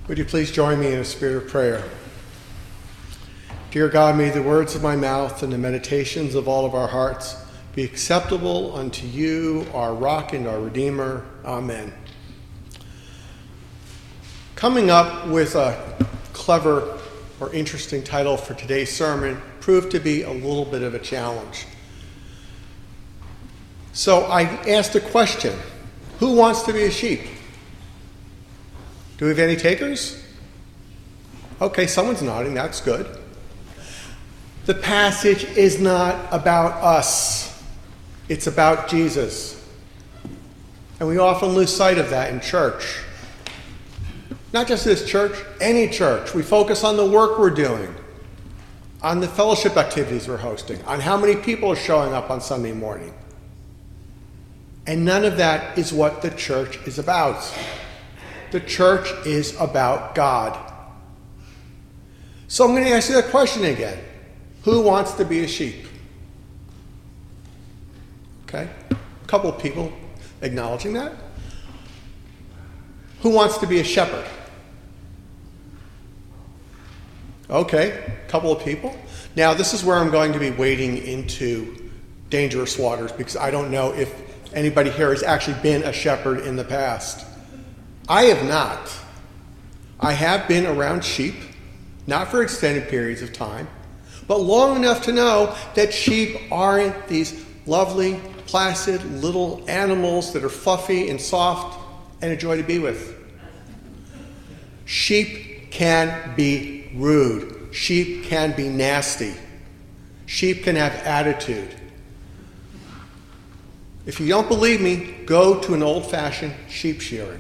Would you please join me in a spirit of prayer? Dear God, may the words of my mouth and the meditations of all of our hearts be acceptable unto you, our rock and our redeemer. Amen. Coming up with a clever or interesting title for today's sermon proved to be a little bit of a challenge. So I asked a question: who wants to be a sheep? Do we have any takers? Okay, someone's nodding, that's good. The passage is not about us. It's about Jesus. And we often lose sight of that in church. Not just this church, any church. We focus on the work we're doing, on the fellowship activities we're hosting, on how many people are showing up on Sunday morning. And none of that is what the church is about. The church is about God. So I'm going to ask you that question again. Who wants to be a sheep? Okay, a couple of people acknowledging that. Who wants to be a shepherd? Okay, a couple of people. Now, this is where I'm going to be wading into dangerous waters because I don't know if anybody here has actually been a shepherd in the past. I have not. I have been around sheep, not for extended periods of time, but long enough to know that sheep aren't these lovely, placid little animals that are fluffy and soft and a joy to be with. Sheep can be rude. Sheep can be nasty. Sheep can have attitude. If you don't believe me, go to an old-fashioned sheep shearing.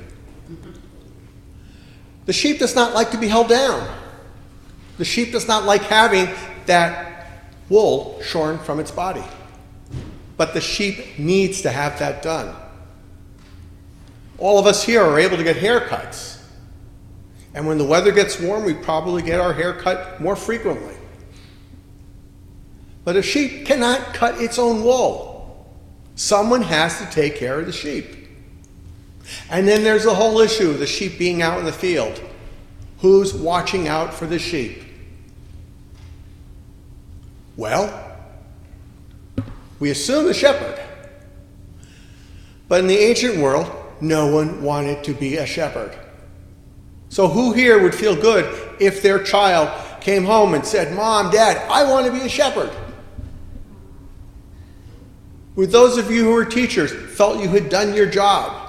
The sheep does not like to be held down. The sheep does not like having that wool shorn from its body. But the sheep needs to have that done. All of us here are able to get haircuts. And when the weather gets warm, we probably get our hair cut more frequently. But a sheep cannot cut its own wool. Someone has to take care of the sheep. And then there's the whole issue of the sheep being out in the field. Who's watching out for the sheep? Well, we assume the shepherd. But in the ancient world, no one wanted to be a shepherd. So who here would feel good if their child came home and said, "Mom, Dad, I want to be a shepherd"? Would those of you who were teachers felt you had done your job?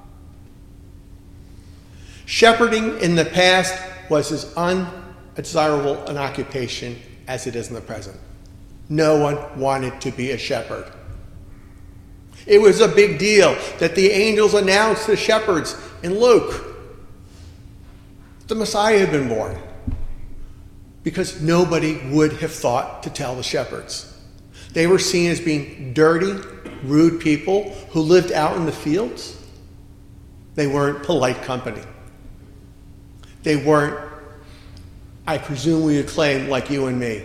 Shepherding in the past was as undesirable an occupation as it is in the present. No one wanted to be a shepherd. It was a big deal that the angels announced to shepherds in Luke the Messiah had been born, because nobody would have thought to tell the shepherds. They were seen as being dirty, rude people who lived out in the fields. They weren't polite company. They weren't, I presume we would claim, like you and me.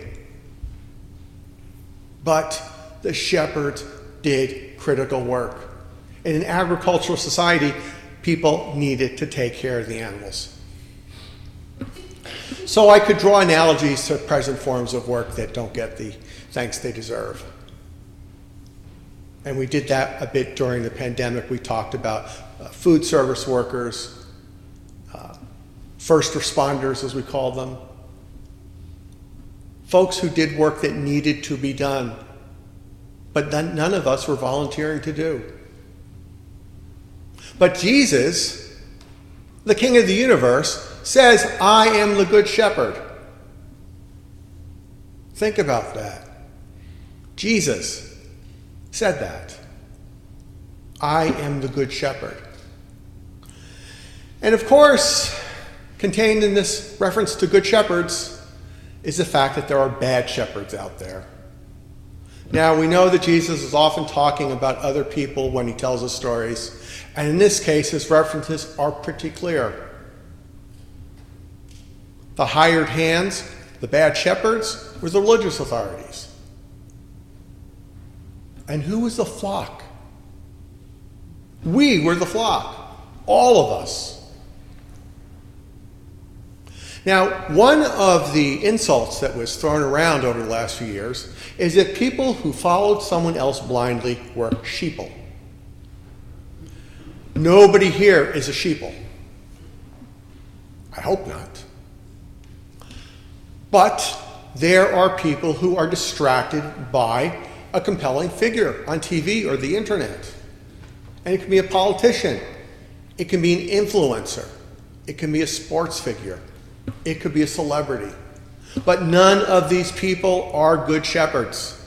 But the shepherds did critical work. In an agricultural society, people needed to take care of the animals. So I could draw analogies to present forms of work that don't get the thanks they deserve. And we did that a bit during the pandemic. We talked about food service workers, first responders, as we call them, folks who did work that needed to be done, but none of us were volunteering to do. But Jesus, the King of the universe, says, "I am the good shepherd." Think about that. Jesus said that. I am the good shepherd. And of course, contained in this reference to good shepherds is the fact that there are bad shepherds out there. Now, we know that Jesus is often talking about other people when he tells us stories, and in this case, his references are pretty clear. The hired hands, the bad shepherds, were the religious authorities. And who was the flock? We were the flock, all of us. Now, one of the insults that was thrown around over the last few years is that people who followed someone else blindly were sheeple. Nobody here is a sheeple. I hope not. But there are people who are distracted by a compelling figure on TV or the internet. And it can be a politician. It can be an influencer. It can be a sports figure. It could be a celebrity. But none of these people are good shepherds.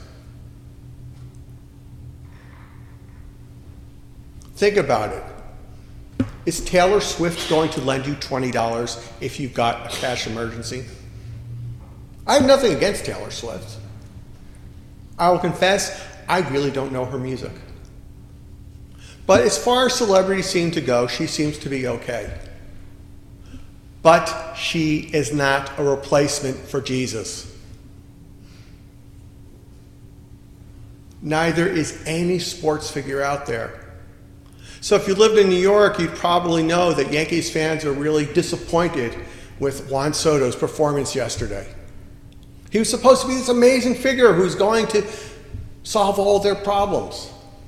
Think about it. Is Taylor Swift going to lend you $20 if you've got a cash emergency? I have nothing against Taylor Swift. I will confess, I really don't know her music. But as far as celebrities seem to go, she seems to be okay. But she is not a replacement for Jesus. Neither is any sports figure out there. So if you lived in New York, you'd probably know that Yankees fans are really disappointed with Juan Soto's performance yesterday. He was supposed to be this amazing figure who's going to solve all their problems.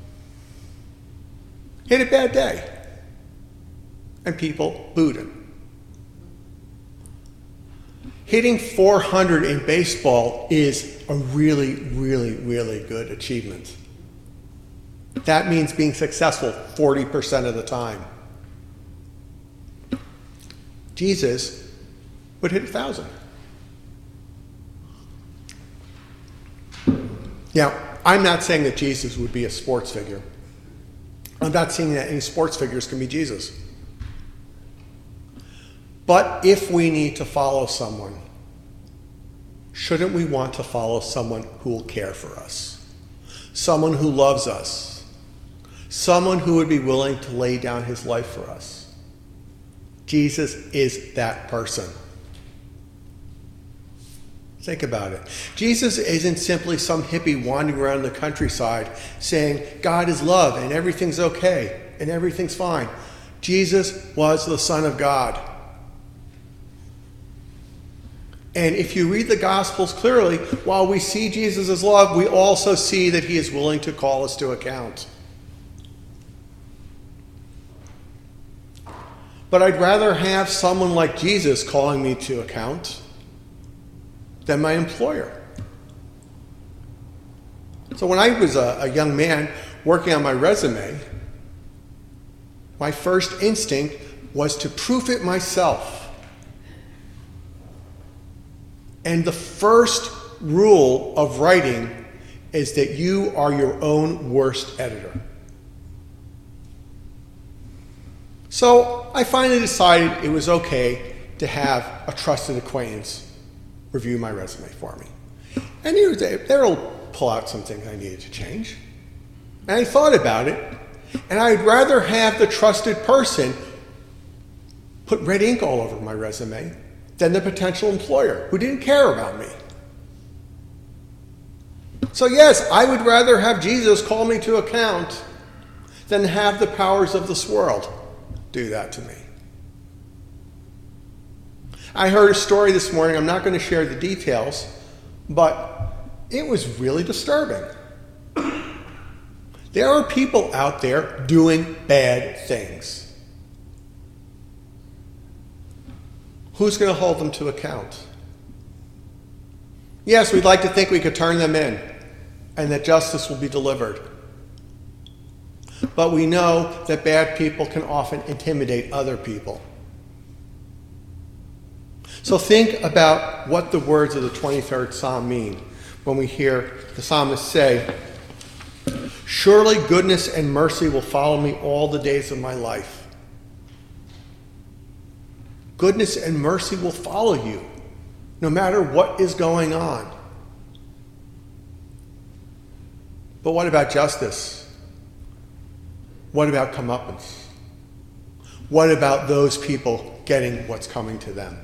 He had a bad day. And people booed him. Hitting 400 in baseball is a really, really, really good achievement. That means being successful 40% of the time. Jesus would hit 1,000. Now, I'm not saying that Jesus would be a sports figure. I'm not saying that any sports figures can be Jesus. But if we need to follow someone, shouldn't we want to follow someone who will care for us? Someone who loves us. Someone who would be willing to lay down his life for us. Jesus is that person. Think about it. Jesus isn't simply some hippie wandering around the countryside saying, God is love and everything's okay and everything's fine. Jesus was the Son of God. And if you read the Gospels clearly, while we see Jesus as love, we also see that he is willing to call us to account. But I'd rather have someone like Jesus calling me to account than my employer. So when I was a young man working on my resume, my first instinct was to proof it myself. And the first rule of writing is that you are your own worst editor. So I finally decided it was okay to have a trusted acquaintance review my resume for me. And they'll pull out some things I needed to change. And I thought about it, and I'd rather have the trusted person put red ink all over my resume than the potential employer who didn't care about me. So yes, I would rather have Jesus call me to account than have the powers of this world do that to me. I heard a story this morning. I'm not going to share the details, but it was really disturbing. There are people out there doing bad things. Who's going to hold them to account? Yes, we'd like to think we could turn them in and that justice will be delivered. But we know that bad people can often intimidate other people. So think about what the words of the 23rd Psalm mean when we hear the psalmist say, "Surely goodness and mercy will follow me all the days of my life." Goodness and mercy will follow you no matter what is going on. But what about justice? What about comeuppance? What about those people getting what's coming to them?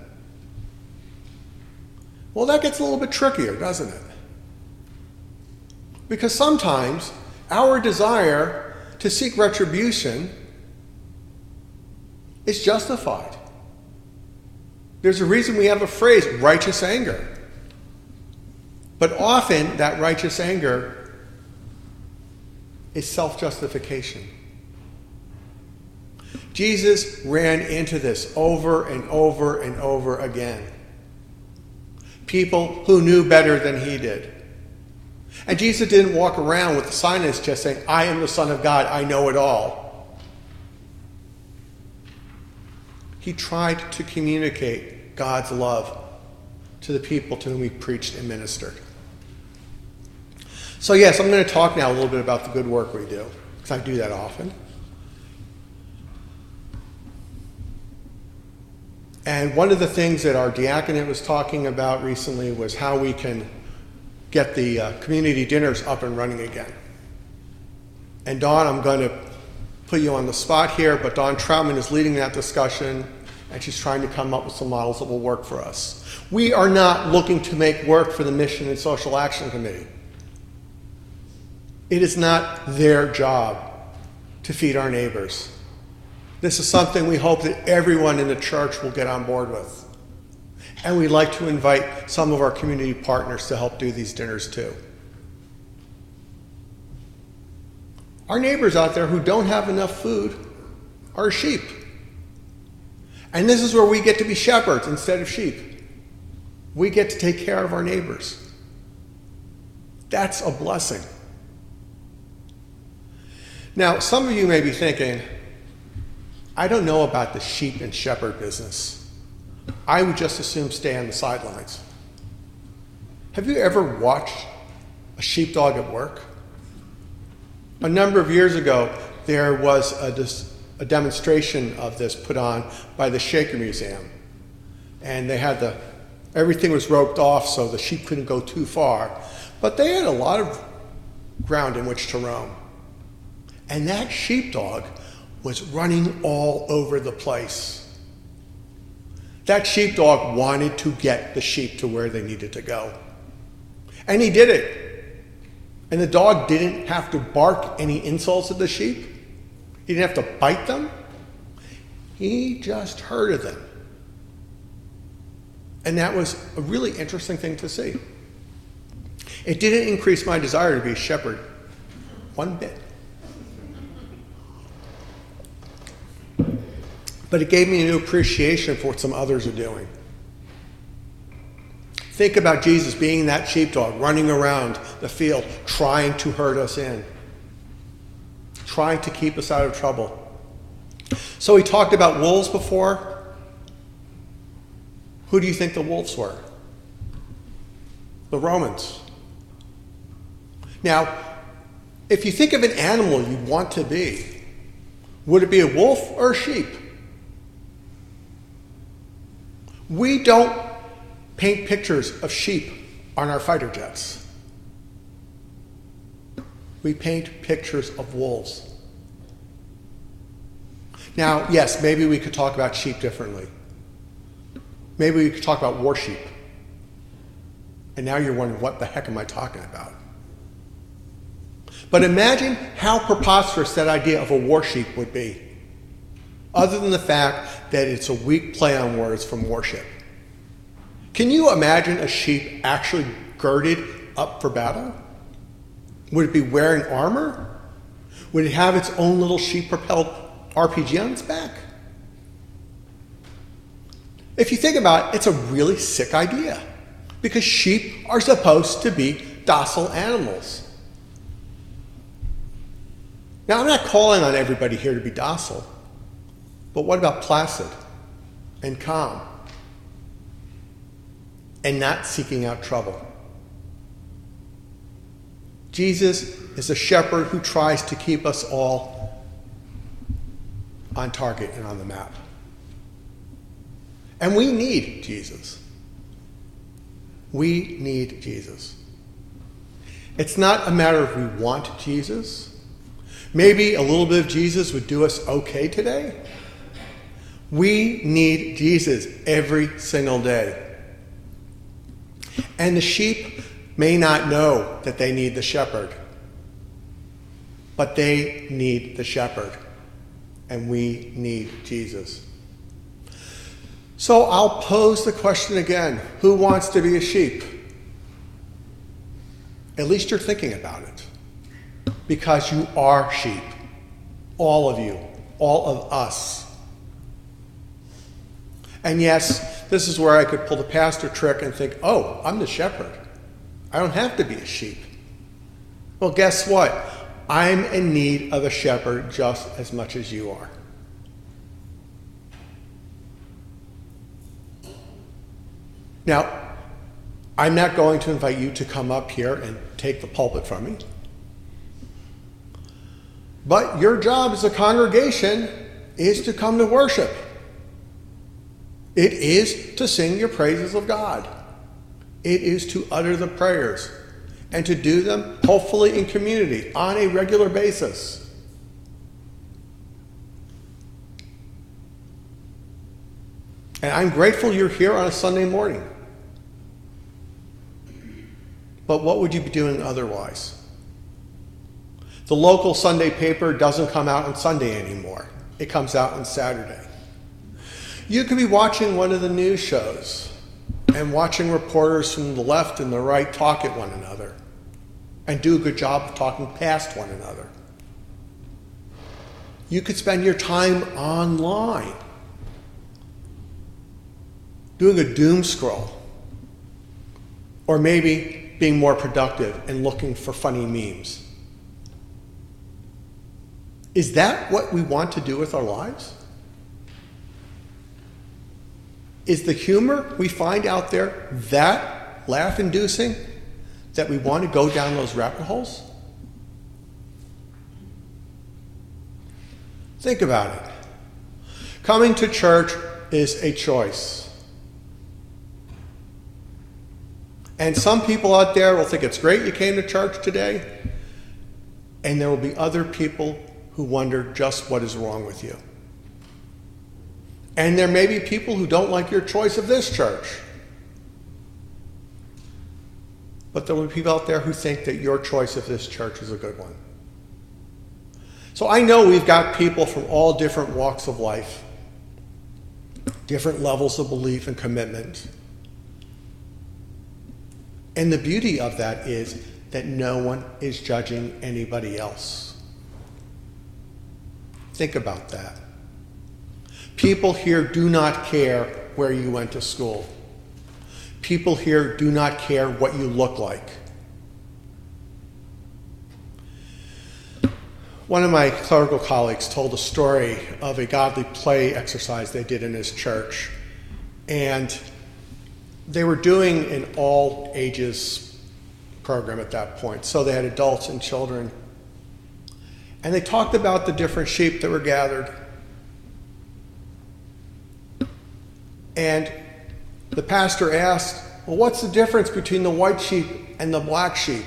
Well, that gets a little bit trickier, doesn't it? Because sometimes our desire to seek retribution is justified. There's a reason we have a phrase, righteous anger. But often that righteous anger is self-justification. Jesus ran into this over and over and over again. People who knew better than he did. And Jesus didn't walk around with a sign on his chest saying, I am the Son of God, I know it all. He tried to communicate God's love to the people to whom he preached and ministered. So yes, I'm going to talk now a little bit about the good work we do, because I do that often. And one of the things that our diaconate was talking about recently was how we can get the community dinners up and running again. And Dawn, I'm going to put you on the spot here, but Dawn Troutman is leading that discussion, and she's trying to come up with some models that will work for us. We are not looking to make work for the Mission and Social Action Committee. It is not their job to feed our neighbors. This is something we hope that everyone in the church will get on board with. And we'd like to invite some of our community partners to help do these dinners too. Our neighbors out there who don't have enough food are sheep. And this is where we get to be shepherds instead of sheep. We get to take care of our neighbors. That's a blessing. Now, some of you may be thinking, I don't know about the sheep and shepherd business. I would just as soon stay on the sidelines. Have you ever watched a sheepdog at work? A number of years ago, there was a demonstration of this put on by the Shaker Museum. And they had everything was roped off so the sheep couldn't go too far. But they had a lot of ground in which to roam. And that sheepdog was running all over the place. That sheepdog wanted to get the sheep to where they needed to go. And he did it. And the dog didn't have to bark any insults at the sheep. He didn't have to bite them. He just herded them. And that was a really interesting thing to see. It didn't increase my desire to be a shepherd one bit. But it gave me a new appreciation for what some others are doing. Think about Jesus being that sheepdog, running around the field, trying to herd us in, trying to keep us out of trouble. So we talked about wolves before. Who do you think the wolves were? The Romans. Now, if you think of an animal you'd want to be, would it be a wolf or a sheep? We don't paint pictures of sheep on our fighter jets. We paint pictures of wolves. Now, yes, maybe we could talk about sheep differently. Maybe we could talk about war sheep. And now you're wondering, what the heck am I talking about? But imagine how preposterous that idea of a war sheep would be, other than the fact that it's a weak play on words from worship. Can you imagine a sheep actually girded up for battle? Would it be wearing armor? Would it have its own little sheep-propelled RPG on its back? If you think about it, it's a really sick idea, because sheep are supposed to be docile animals. Now, I'm not calling on everybody here to be docile, but what about placid and calm and not seeking out trouble? Jesus is a shepherd who tries to keep us all on target and on the map. And we need Jesus. We need Jesus. It's not a matter of we want Jesus. Maybe a little bit of Jesus would do us okay today. We need Jesus every single day. And the sheep may not know that they need the shepherd, but they need the shepherd, and we need Jesus. So I'll pose the question again. Who wants to be a sheep? At least you're thinking about it. Because you are sheep. All of you. All of us. And yes, this is where I could pull the pastor trick and think, oh, I'm the shepherd. I don't have to be a sheep. Well, guess what? I'm in need of a shepherd just as much as you are. Now, I'm not going to invite you to come up here and take the pulpit from me. But your job as a congregation is to come to worship. It is to sing your praises of God. It is to utter the prayers and to do them hopefully in community on a regular basis. And I'm grateful you're here on a Sunday morning. But what would you be doing otherwise? The local Sunday paper doesn't come out on Sunday anymore. It comes out on Saturday. You could be watching one of the news shows and watching reporters from the left and the right talk at one another and do a good job of talking past one another. You could spend your time online doing a doom scroll, or maybe being more productive and looking for funny memes. Is that what we want to do with our lives? Is the humor we find out there that laugh-inducing that we want to go down those rabbit holes? Think about it. Coming to church is a choice. And some people out there will think it's great you came to church today, and there will be other people who wonder just what is wrong with you. And there may be people who don't like your choice of this church. But there will be people out there who think that your choice of this church is a good one. So I know we've got people from all different walks of life, different levels of belief and commitment. And the beauty of that is that no one is judging anybody else. Think about that. People here do not care where you went to school. People here do not care what you look like. One of my clerical colleagues told a story of a godly play exercise they did in his church. And they were doing an all ages program at that point. So they had adults and children. And they talked about the different sheep that were gathered. And the pastor asked, well, what's the difference between the white sheep and the black sheep?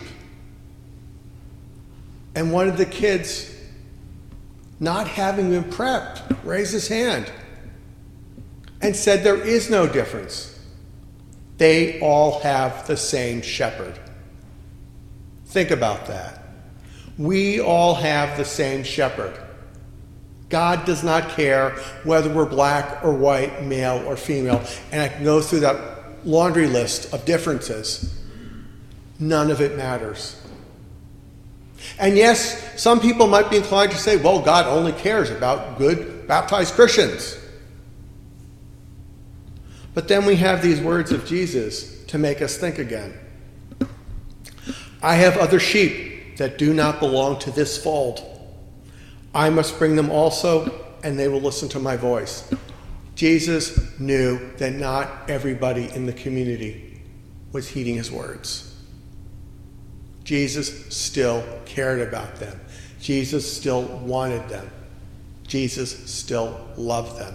And one of the kids, not having been prepped, raised his hand and said there is no difference. They all have the same shepherd. Think about that. We all have the same shepherd. God does not care whether we're black or white, male or female. And I can go through that laundry list of differences. None of it matters. And yes, some people might be inclined to say, well, God only cares about good baptized Christians. But then we have these words of Jesus to make us think again. I have other sheep that do not belong to this fold. I must bring them also, and they will listen to my voice. Jesus knew that not everybody in the community was heeding his words. Jesus still cared about them. Jesus still wanted them. Jesus still loved them.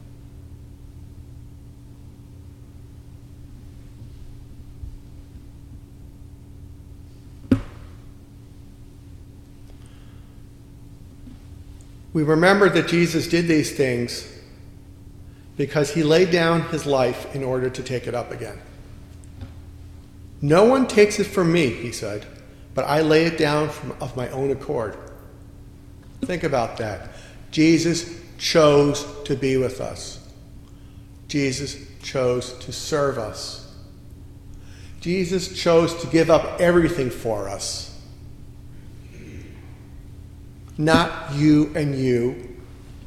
We remember that Jesus did these things because he laid down his life in order to take it up again. No one takes it from me, he said, but I lay it down of my own accord. Think about that. Jesus chose to be with us. Jesus chose to serve us. Jesus chose to give up everything for us. Not you and you,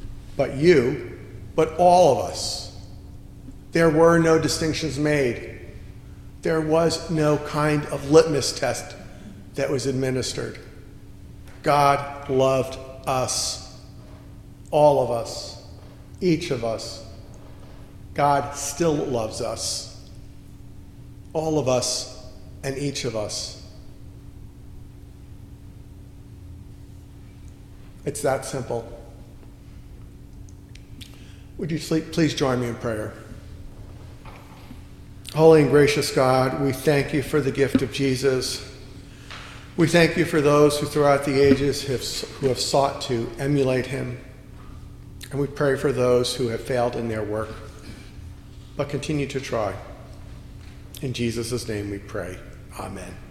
but all of us. There were no distinctions made. There was no kind of litmus test that was administered. God loved us, all of us, each of us. God still loves us, all of us and each of us. It's that simple. Would you please join me in prayer? Holy and gracious God, we thank you for the gift of Jesus. We thank you for those who throughout the ages who have sought to emulate him. And we pray for those who have failed in their work, but continue to try. In Jesus' name we pray. Amen.